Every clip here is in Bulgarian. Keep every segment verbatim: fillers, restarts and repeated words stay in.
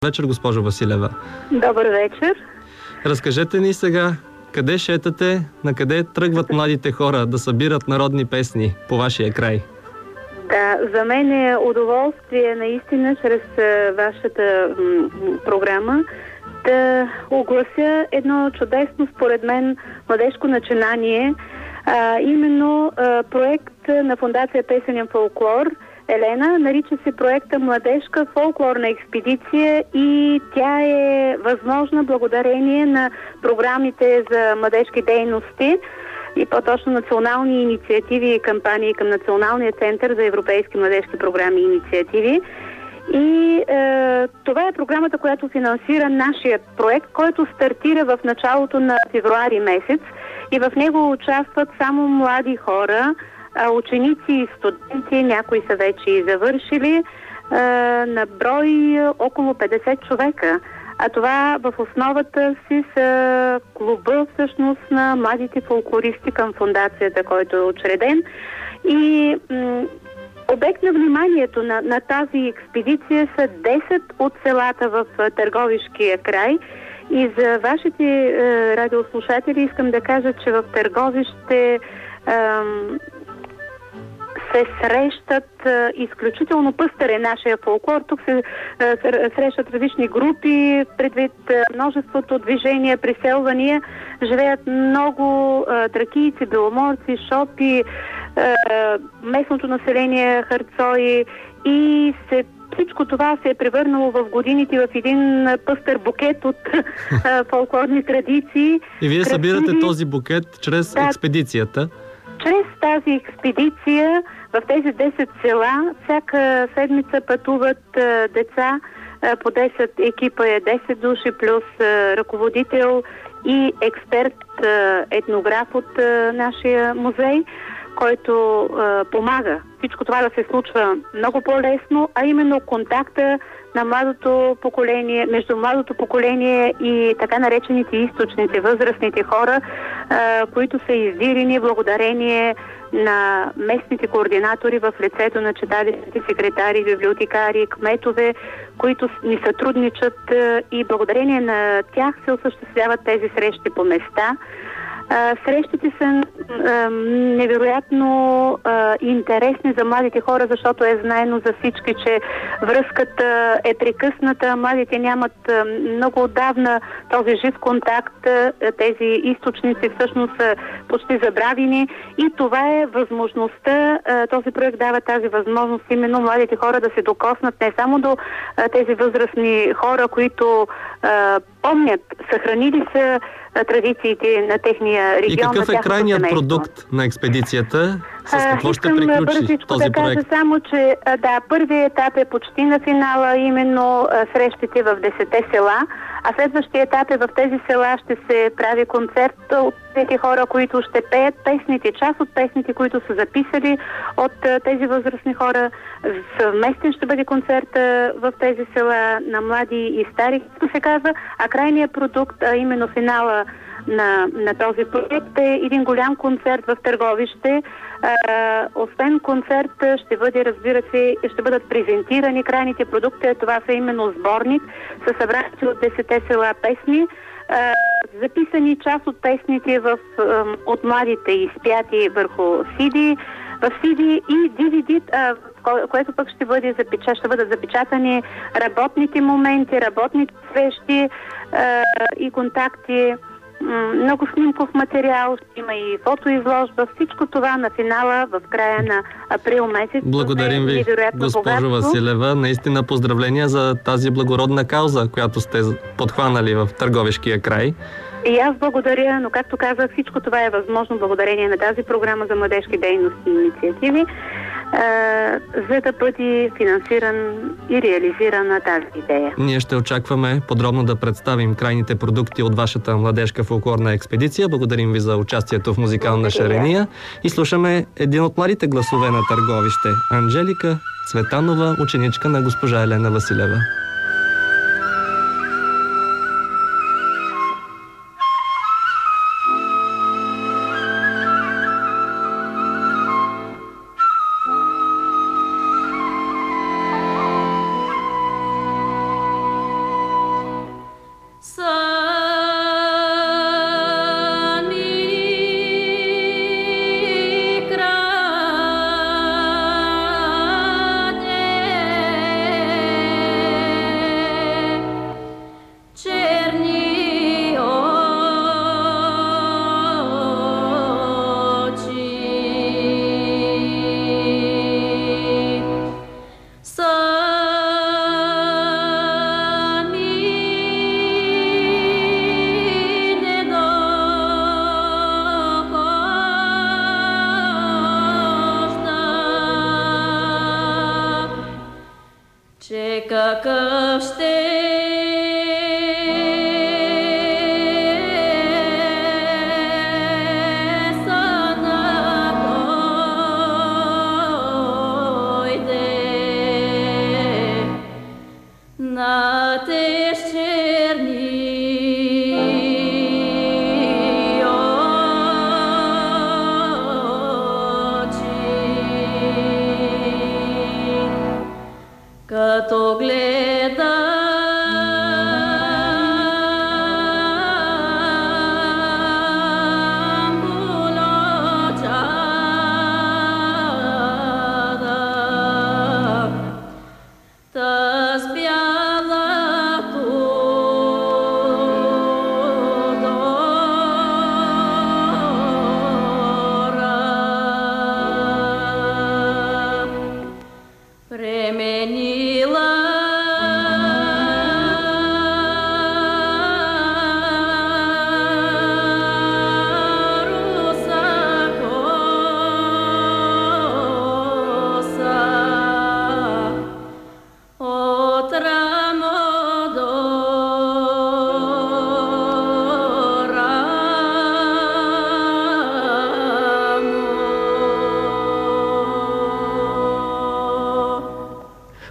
Вечер, госпожо Василева. Добър вечер. Разкажете ни сега, къде шетате, на къде тръгват младите хора да събират народни песни по вашия край? Да, за мен е удоволствие наистина чрез вашата м- програма да оглася едно чудесно, според мен, младежко начинание, а, именно а, проект на Фондация Песенен фолклор Елена, нарича се проекта Младежка фолклорна експедиция и тя е възможна благодарение на програмите за младежки дейности и по-точно национални инициативи и кампании към Националния център за европейски младежки програми и инициативи. И е, това е програмата, която финансира нашия проект, който стартира в началото на февруари месец и в него участват само млади хора, ученици и студенти, някои са вече и завършили, на брой около петдесет човека. А това в основата си са клуба всъщност на младите фолклористи към фондацията, който е учреден. И м- обект на вниманието на, на тази експедиция са десет от селата в Търговишкия край. И за вашите е, радиослушатели искам да кажа, че в Търговище е, се срещат а, изключително пъстър е нашия фолклор. Тук се а, срещат различни групи, предвид а, множеството движения, преселвания. Живеят много а, тракийци, беломорци, шопи, а, местното население, харцои и се всичко това се е превърнало в годините в един пъстър букет от а, фолклорни традиции. И вие красиви... събирате този букет чрез да, експедицията? Чрез тази експедиция в тези десет села всяка седмица пътуват а, деца, а, по десет екипа е десет души, плюс а, ръководител и експерт, а, етнограф от а, нашия музей, който а, помага всичко това да се случва много по-лесно, а именно контакта на младото поколение, между младото поколение и така наречените източници, възрастните хора, а, които са издирени благодарение на местните координатори в лицето на читалищните секретари, библиотекари, кметове, които ни сътрудничат а, и благодарение на тях се осъществяват тези срещи по места. Uh, срещите са uh, невероятно uh, интересни за младите хора, защото е знаено за всички, че връзката е прекъсната, младите нямат uh, много отдавна този жив контакт, uh, тези източници всъщност са почти забравени и това е възможността, uh, този проект дава тази възможност именно младите хора да се докоснат не само до uh, тези възрастни хора, които uh, помнят, съхранили са традициите на техния регион. И какъв на е крайният семейство. продукт на експедицията? С какво а, ще приключи този да проект? Кажа само, че да, първият етап е почти на финала, именно а, срещите в десетте села, а следващия етап е в тези села ще се прави концерт от тези хора, които ще пеят песните, част от песните, които са записали от а, тези възрастни хора. Съвместен ще бъде концерта в тези села на млади и стари, както се казва, а крайният продукт, а именно финала на, на този проект е един голям концерт в Търговище. А, освен концерт ще бъде, разбира се, ще бъдат презентирани крайните продукти. Това са именно сборник със събрати от десетте села песни. А, записани част от песните в, от младите изпяти върху си ди, в си ди и ди ви ди, а, което пък ще, бъде запеча, ще бъдат запечатани работните моменти, работните срещи а, и контакти. Много снимков материал, ще има и фотоизложба, всичко това на финала в края на април месец. Благодарим ви, госпожо богатство. Василева. Наистина поздравления за тази благородна кауза, която сте подхванали в Търговишкия край. И аз благодаря, но както казах, всичко това е възможно благодарение на тази програма за младежки дейности и инициативи, за да бъде финансиран и реализирана тази идея. Ние ще очакваме подробно да представим крайните продукти от вашата младежка фолклорна експедиция. Благодарим ви за участието в музикална шарения и слушаме един от младите гласове на Търговище – Анжелика Цветанова, ученичка на госпожа Елена Василева.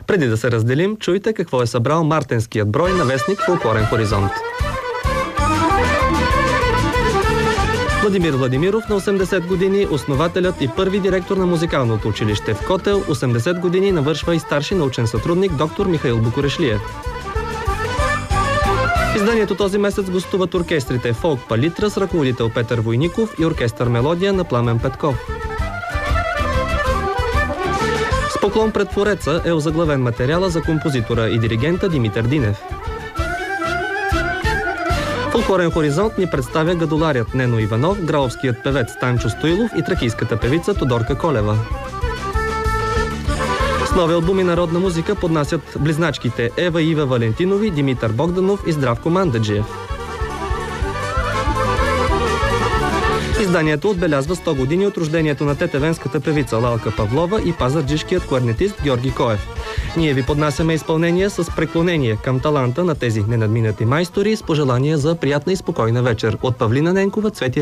Преди да се разделим, чуйте какво е събрал мартенският брой на вестник Фолклорен хоризонт. Владимир Владимиров на осемдесет години, основателят и първи директор на музикалното училище в Котел, осемдесет години навършва и старши научен сътрудник доктор Михаил Букурешлиев. В изданието този месец гостуват оркестрите Фолк Палитра с ръководител Петър Войников и оркестър Мелодия на Пламен Петков. С поклон пред Твореца е озаглавен материала за композитора и диригента Димитър Динев. Фолклорен хоризонт ни представя гадоларят Нено Иванов, граловският певец Станчо Стоилов и тракийската певица Тодорка Колева. С нови албуми народна музика поднасят близначките Ева и Ива Валентинови, Димитър Богданов и Здравко Мандаджиев. Изданието отбелязва сто години от рождението на тетевенската певица Лалка Павлова и пазарджишкият кларнетист Георги Коев. Ние ви поднасяме изпълнение с преклонение към таланта на тези ненадминати майстори с пожелания за приятна и спокойна вечер. От Павлина Ненкова, Цвети